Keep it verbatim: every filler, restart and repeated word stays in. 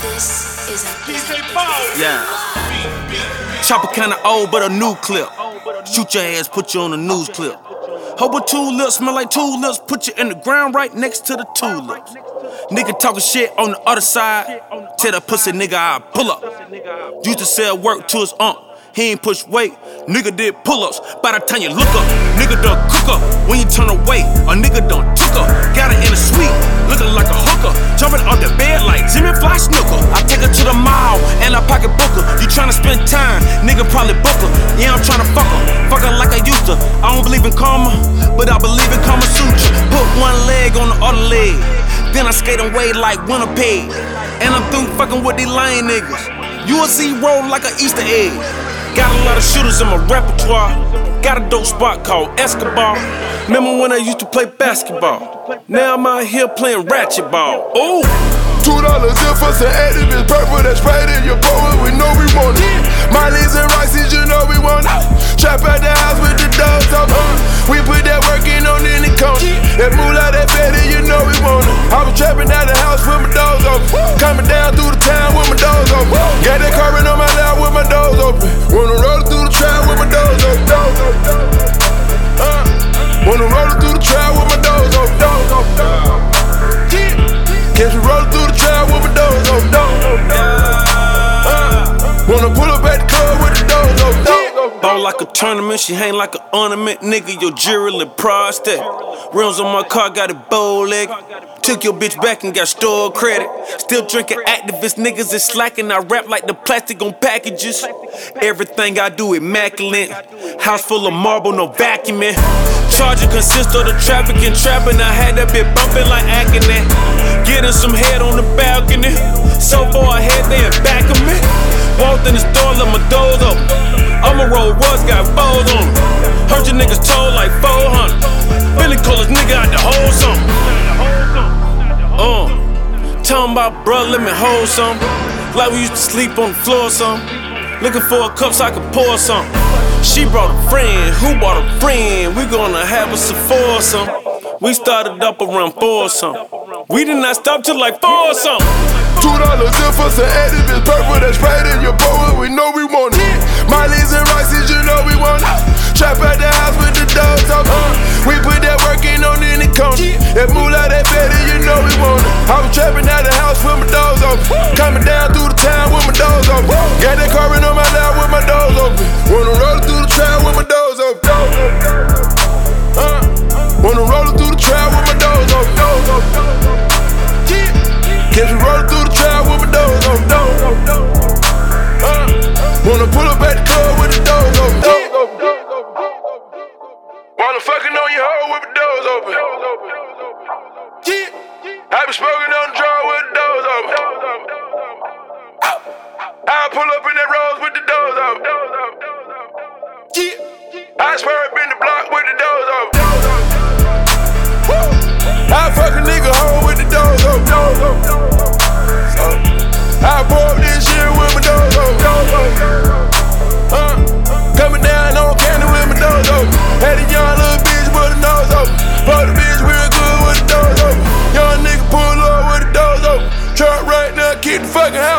Yeah. Chopper kinda old, but a new clip. Shoot your ass, put you on a news clip. Hope a tulips smell like tulips, put you in the ground right next to the tulips. Nigga talking shit on the other side, tell that pussy nigga I pull up. Used to sell work to his aunt, he ain't push weight, nigga did pull-ups. By the time you look up, nigga done cook up. When you turn away, a nigga done took her. Got her in a suite, looking like a hooker. Jumping off the bed like Jimmy Fly Snooker. I take her to the mall, and I pocket book her. You tryna spend time, nigga probably book her. Yeah, I'm tryna fuck her, fuck her like I used to. I don't believe in karma, but I believe in Kama Sutra. Put one leg on the other leg, then I skate away like Winnipeg. And I'm through fucking with these lame niggas. U S C roll like an Easter egg. Got a lot of shooters in my repertoire. Got a dope spot called Escobar. Remember when I used to play basketball? Now I'm out here playing ratchet ball. Ooh! Two dollars if us an activist, purple that's sprayed in your bowl, we know we want it. Miley's and Rice's, you know we want it. Trap out the house with the dogs up, huh? We put that work in on any corner. That moolah, that fatty, you know we want it. I was trapping out the house with my doors open. Coming down through the town with my doors open. Got that carbon on my lap with my doors open. Wanna roll through the trap with my doors open. Uh, wanna roll through the trap with my doors open. Catch me rollin' through the trap with my doors open. Uh, wanna pull up at the club with the doors open. Ball like a tournament, she hang like an ornament. Nigga, your jewelry prostate. Rims on my car, got it bow leg. Took your bitch back and got store credit. Still drinking activist, niggas is slacking. I rap like the plastic on packages. Everything I do immaculate. House full of marble, no vacuuming. Charger consists of the traffic and trapping. I had that bitch bumping like Acconet. Getting some head on the balcony. So far ahead, they in back of me. Walked in the store, let my doors open. I'ma roll Russ, got foes on them. Heard your niggas told like four hundred. Billy Colas, nigga out the whole something. Uh, talking about bruh, let me hold some. Like we used to sleep on the floor or something. Looking for a cup so I could pour some. She brought a friend, who brought a friend? We gonna have us a foursome. We started up around four or something. We did not stop till like four or something. Two dollars if us an activist, purple that's sprayed in your bowl, we know we want it. Miley's and Rice's, you know we want it. Trap out the house with the dogs up, huh? We put that work in on any corner. That moolah, that fatty, you know we want it. I was trapping out the house with my doors open. Coming down through the town with my doors open. Got that carbon on my lap with my doors open. Wanna roll through the trap with my doors open. Uh, wanna roll through the trap with my doors open. Catch me rollin' through the trap with my doors open. Uh, wanna pull up at the club with the doors open. Wanna fucking on your hoe with the doors open. I been smoking on the draw with the doors open. I pull up in that rose with the doors open. I swear up in the block with the doors open. I fuck a nigga hoe with the doors open. I pour up this shit with my doors open. Uh, coming down on candy with my doors open. Had a young little bitch with the nose open. Bought the bitch real good with the doors open. Young nigga pull up with the doors open. Truck right now, keep the fucking